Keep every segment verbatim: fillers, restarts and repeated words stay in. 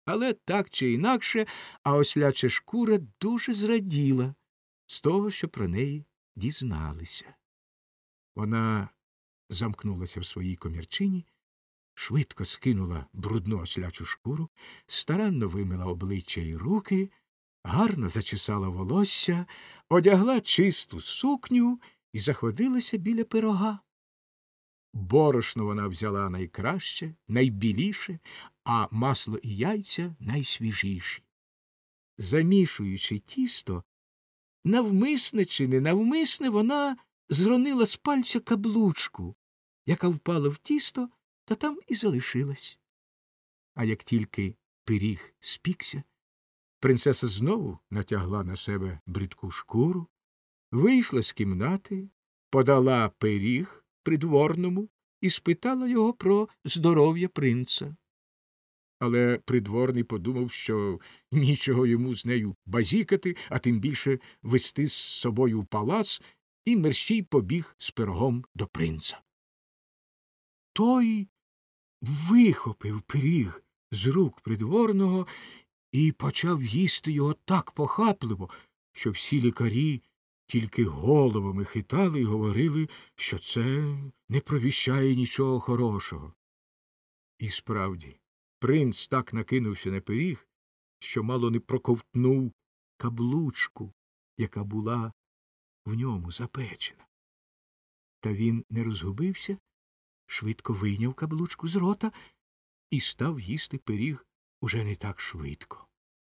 Але так чи інакше, а осляча шкура дуже зраділа з того, що про неї дізналися. Вона замкнулася в своїй комірчині, швидко скинула брудну ослячу шкуру, старанно вимила обличчя й руки, гарно зачесала волосся, одягла чисту сукню і заходилася біля пирога. Борошно вона взяла найкраще, найбіліше, а масло і яйця найсвіжіші. Замішуючи тісто, навмисне чи ненавмисне, вона зронила з пальця каблучку, яка впала в тісто, та там і залишилась. А як тільки пиріг спікся, принцеса знову натягла на себе бридку шкуру, вийшла з кімнати, подала пиріг придворному і спитала його про здоров'я принца. Але придворний подумав, що нічого йому з нею базікати, а тим більше вести з собою в палац, і мерщій побіг з пирогом до принца. Той вихопив пиріг з рук придворного і почав їсти його так похапливо, що всі лікарі тільки головами хитали і говорили, що це не провіщає нічого хорошого. І справді, принц так накинувся на пиріг, що мало не проковтнув каблучку, яка була в ньому запечена. Та він не розгубився, швидко вийняв каблучку з рота і став їсти пиріг уже не так швидко.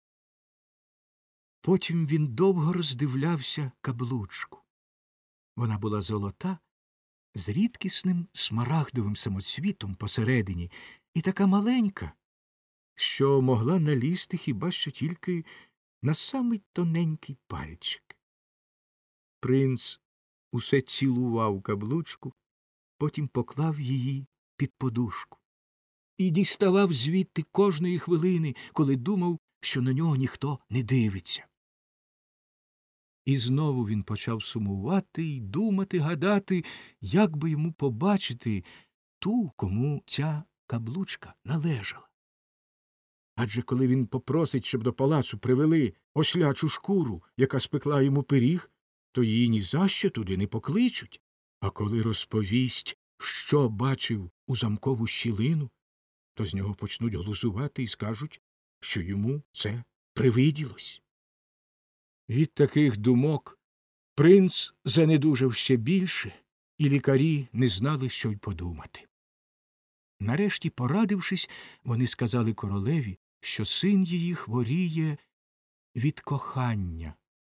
Потім він довго роздивлявся каблучку. Вона була золота, з рідкісним смарагдовим самоцвітом посередині і така маленька, що могла налізти хіба що тільки на самий тоненький пальчик. Принц усе цілував каблучку, потім поклав її під подушку і діставав звідти кожної хвилини, коли думав, що на нього ніхто не дивиться. І знову він почав сумувати й думати, гадати, як би йому побачити ту, кому ця каблучка належала. Адже коли він попросить, щоб до палацу привели ослячу шкуру, яка спекла йому пиріг, то її ні за що туди не покличуть. А коли розповість, що бачив у замкову щілину, то з нього почнуть глузувати і скажуть, що йому це привиділось. Від таких думок принц занедужав ще більше, і лікарі не знали, що й подумати. Нарешті, порадившись, вони сказали королеві, що син її хворіє від кохання